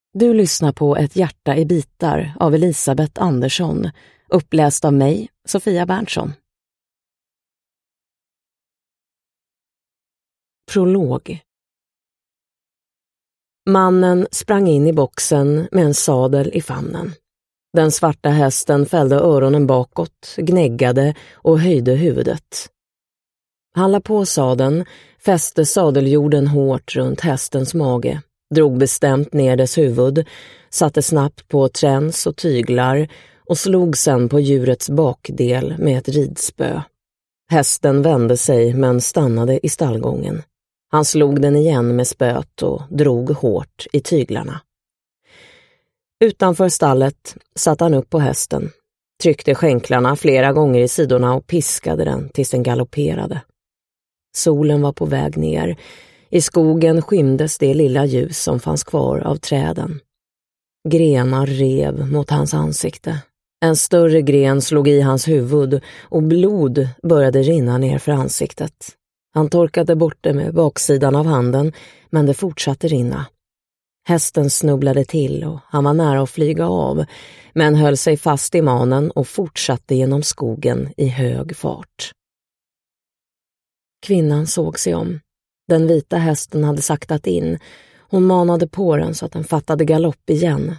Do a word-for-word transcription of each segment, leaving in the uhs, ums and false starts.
Du lyssnar på Ett hjärta i bitar av Elisabeth Andersson, uppläst av mig, Sofia Berntsson. Prolog. Mannen sprang in i boxen med en sadel i famnen. Den svarta hästen fällde öronen bakåt, gnäggade och höjde huvudet. Han la på sadeln, fäste sadeljorden hårt runt hästens mage, drog bestämt ner dess huvud, satte snabbt på träns och tyglar och slog sen på djurets bakdel med ett ridspö. Hästen vände sig men stannade i stallgången. Han slog den igen med spöet och drog hårt i tyglarna. Utanför stallet satt han upp på hästen, tryckte skänklarna flera gånger i sidorna och piskade den tills den galopperade. Solen var på väg ner. I skogen skymdes det lilla ljus som fanns kvar av träden. Grenar rev mot hans ansikte. En större gren slog i hans huvud och blod började rinna ner för ansiktet. Han torkade bort det med baksidan av handen, men det fortsatte rinna. Hästen snubblade till och han var nära att flyga av, men höll sig fast i manen och fortsatte genom skogen i hög fart. Kvinnan såg sig om. Den vita hästen hade saktat in. Hon manade på den så att den fattade galopp igen.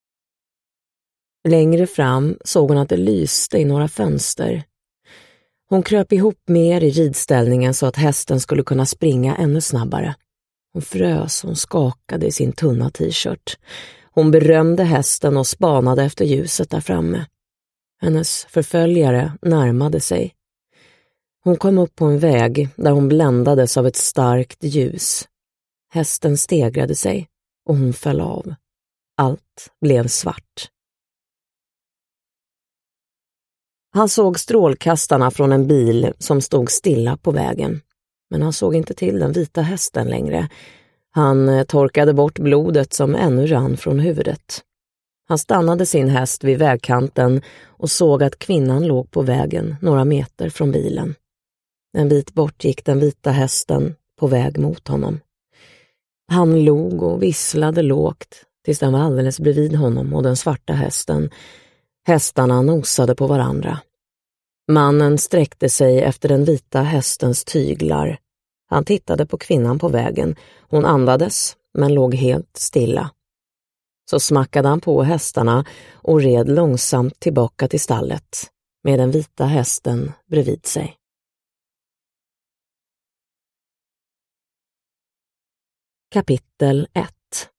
Längre fram såg hon att det lyste i några fönster. Hon kröp ihop mer i ridställningen så att hästen skulle kunna springa ännu snabbare. Hon frös, hon skakade i sin tunna t-shirt. Hon berömde hästen och spanade efter ljuset där framme. Hennes förföljare närmade sig. Hon kom upp på en väg där hon bländades av ett starkt ljus. Hästen stegrade sig och hon föll av. Allt blev svart. Han såg strålkastarna från en bil som stod stilla på vägen. Men han såg inte till den vita hästen längre. Han torkade bort blodet som ännu rann från huvudet. Han stannade sin häst vid vägkanten och såg att kvinnan låg på vägen några meter från bilen. En bit bort gick den vita hästen på väg mot honom. Han log och visslade lågt tills den var alldeles bredvid honom och den svarta hästen. Hästarna nosade på varandra. Mannen sträckte sig efter den vita hästens tyglar. Han tittade på kvinnan på vägen. Hon andades men låg helt stilla. Så smackade han på hästarna och red långsamt tillbaka till stallet med den vita hästen bredvid sig. Kapitel ett.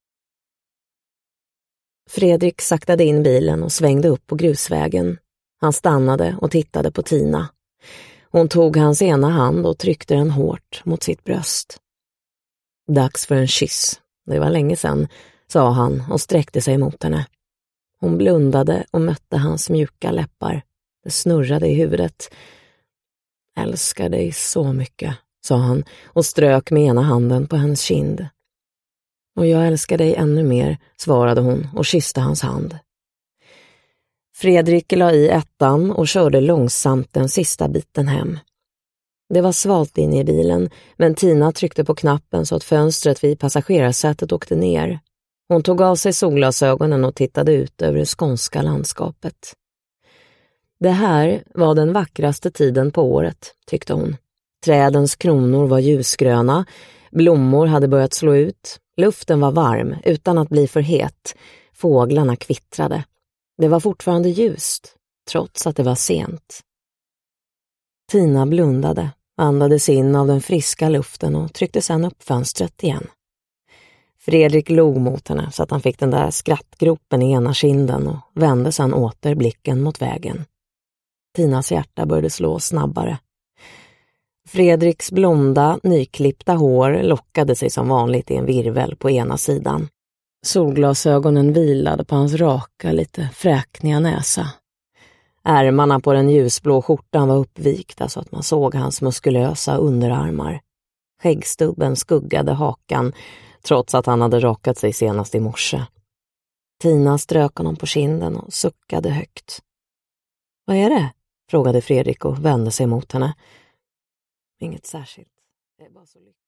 Fredrik saktade in bilen och svängde upp på grusvägen. Han stannade och tittade på Tina. Hon tog hans ena hand och tryckte den hårt mot sitt bröst. Dags för en kyss. Det var länge sedan, sa han och sträckte sig mot henne. Hon blundade och mötte hans mjuka läppar. Det snurrade i huvudet. Älskar dig så mycket, sa han och strök med ena handen på hennes kind. Och jag älskar dig ännu mer, svarade hon och kysste hans hand. Fredrik la i ettan och körde långsamt den sista biten hem. Det var svalt in i bilen, men Tina tryckte på knappen så att fönstret vid passagerarsätet åkte ner. Hon tog av sig solglasögonen och tittade ut över det skånska landskapet. Det här var den vackraste tiden på året, tyckte hon. Trädens kronor var ljusgröna, blommor hade börjat slå ut, luften var varm utan att bli för het, fåglarna kvittrade. Det var fortfarande ljust, trots att det var sent. Tina blundade, andades in av den friska luften och tryckte sedan upp fönstret igen. Fredrik log mot henne så att han fick den där skrattgropen i ena kinden och vände sedan åter blicken mot vägen. Tinas hjärta började slå snabbare. Fredriks blonda, nyklippta hår lockade sig som vanligt i en virvel på ena sidan. Solglasögonen vilade på hans raka, lite fräkniga näsa. Ärmarna på den ljusblå skjortan var uppvikta så att man såg hans muskulösa underarmar. Skäggstubben skuggade hakan trots att han hade rakat sig senast i morse. Tina strök honom på kinden och suckade högt. Vad är det? Frågade Fredrik och vände sig mot henne. Inget särskilt. Det är bara så lyckligt.